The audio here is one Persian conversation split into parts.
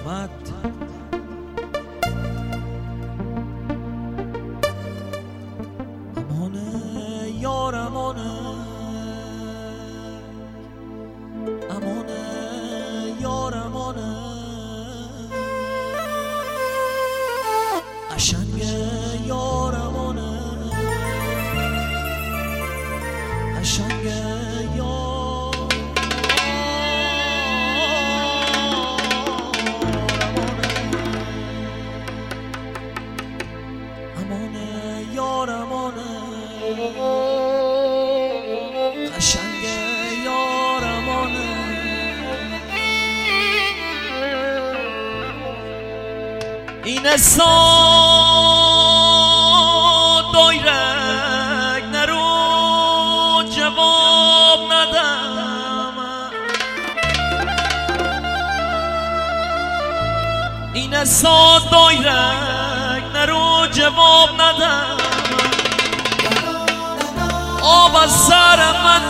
احمد امانه یار امانه امانه یار امانه قشنگه یار امانه قشنگه یار امانه یار امانه قشنگه یار امانه این سان دایرک نرو جواب ندم این سان دایرک نرو جواب ندم آب از سر من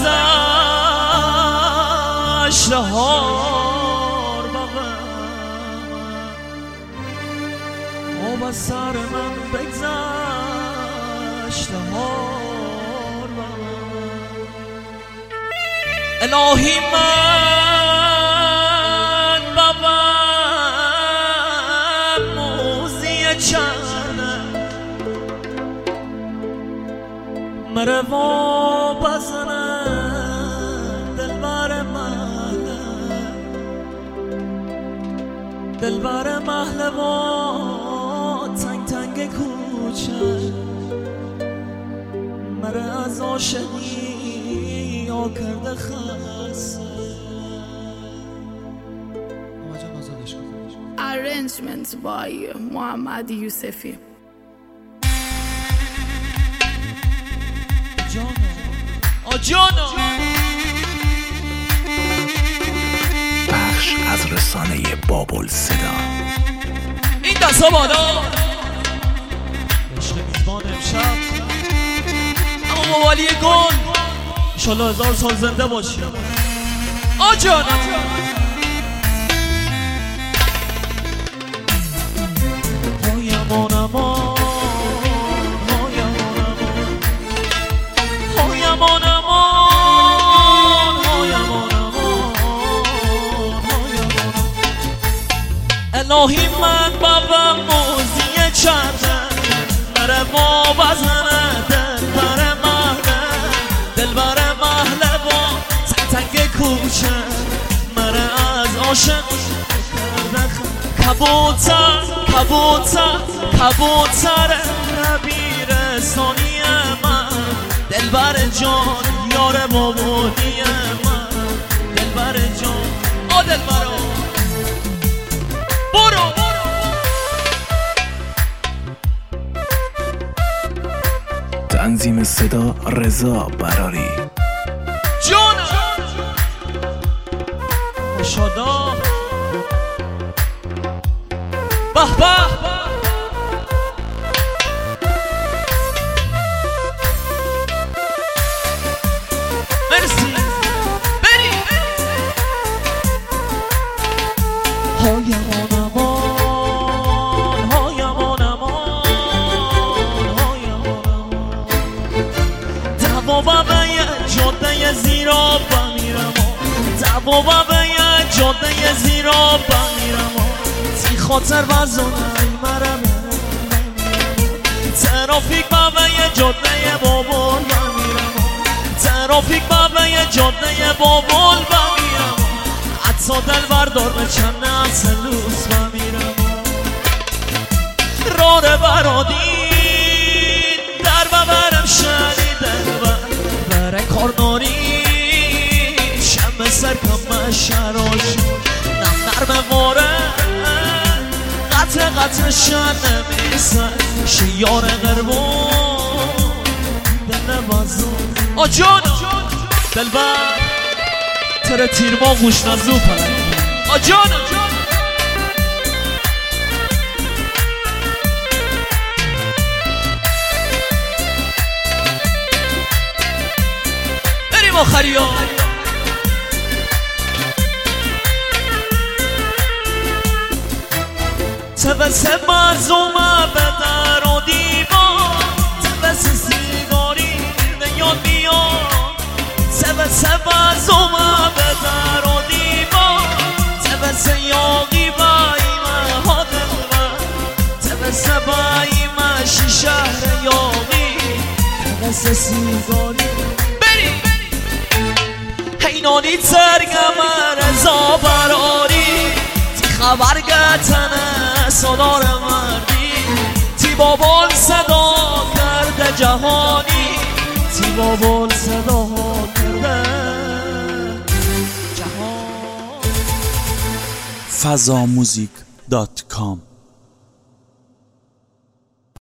بگذشت هار آب از سر من بگذشت هار الهی من بابم موزی چنه مره و بزنه دلبر محله دلبر محله و تنگ تنگ کوچه مره از عاشقی یا کرده خسته Arrangement by محمد یوسفی. جانا بخش از رسانه بابل صدا. این دستا بالا عشق میزبان امشب اما موالی گل انشالله 1000 سال زنده باشی جانا های امان امان های امان امان های امان امان های امان امان های امان الهی من بابم موزی چنده مره با بزنه دلبر محله با تنگ کوچه مره از عاشق کبوتر ربیرستانی من دلبر جان یار بابونی من دلبر جان دلبرو برو تنظیم صدا رضا براری جانا شادا به به مرسی بری های امان امان های امان امان های امان امان دوابا به یه جاده زیرا بمیرم دوابا به یه جاده زیرا بمیرم تی خاطر وزانه مرم ترافیک بابه یه جاده بابل بمیرم ترافیک بابه یه جاده بابل بمیرم حتی دل بردار به چند اصلوس بمیرم راره برادین در ببرم شنیده بره کارناری شم سر کم شراش نرم واره قطع شن نمیسن شیار قربون دل بازون جانا دلبر تره تیر ما خوش نزو پرنگی جانا بریم آخری ها تبس مزومه به در و دیوار تبس سیگاری یاد میاد تبس مزومه به در و دیوار تبس یاقی بایمه ها دلبر تبس بایمه شهر یاقی تبس سیگاری بری حینانی ترگم رضا براری تی خبر گتنه صدار مردی تی بابال صدا کرده جهانی تی بابال صدا کرده جهانی fazamuzik.com